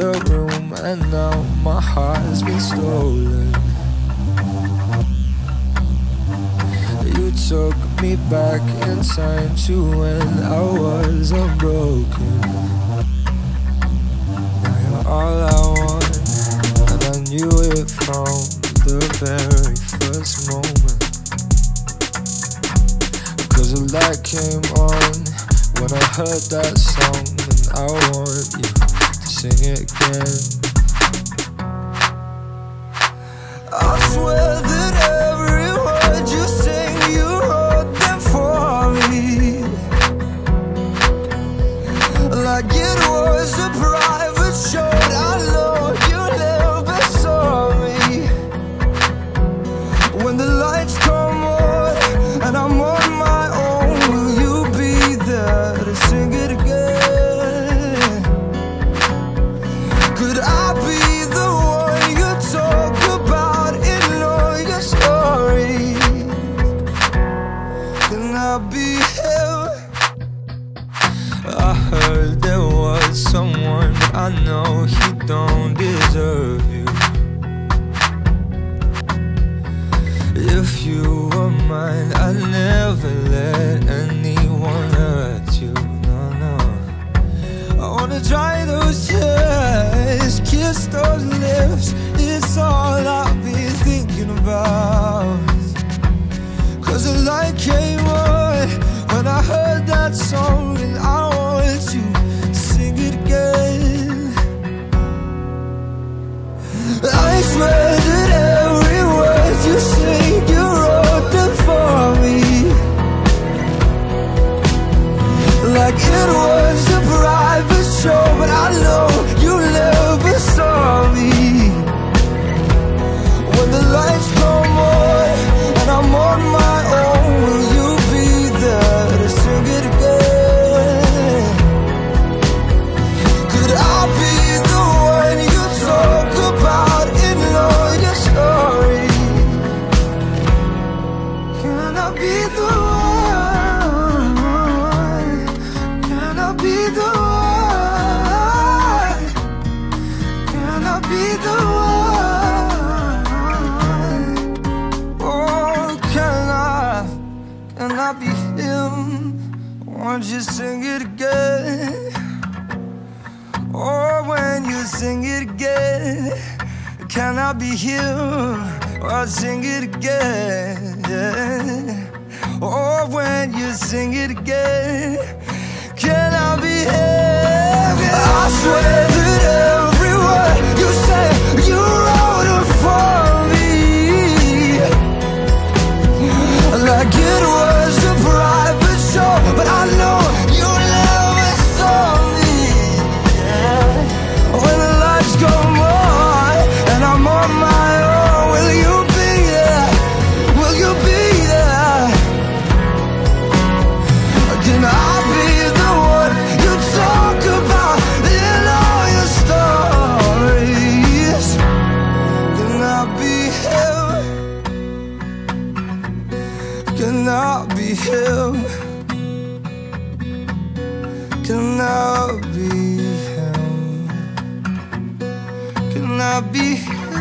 the room, and now my heart has been stolen. You took me back in time to when I was unbroken. Now you're all I want, and I knew it from the very first moment. 'Cause the light came on when I heard that song, and I want you to sing it again. I swear that every word you sing, you wrote them for me, like it was a private show. I know you never saw me. When the lights come on and I'm on my own, will you be there to sing it again? Could I be the one you talk about in all your stories? Can I be him? I heard there was someone, but I know he don't deserve you. If you were mine, I'd never let anyone hurt you. No, no. I wanna dry those tears, kiss those lips. It's all I've been thinking about. 'Cause the light came on when I heard that song, and I want you to sing it again. I swear that every word you sing, you wrote them for me, like it was a private show. But I know you never saw me. When the lights come on and I'm on my own, will you be there to sing it again? Could I be the one you talk about in all your stories? Can I be the one? Can I be the one? Can I be the one? Oh, can I be him? Won't you sing it again? Or when you sing it again, can I be him? Or sing it again? Or when you sing it again, can I be him? I swear that every word you say, you wrote it for me, like it was a private show. But I know you never saw me. When the lights come on and I'm on my own, will you be there? Will you be there? Can I be the one you talk about in all your stories? Can I be him? Can I be him? Can I be him? Can I be him?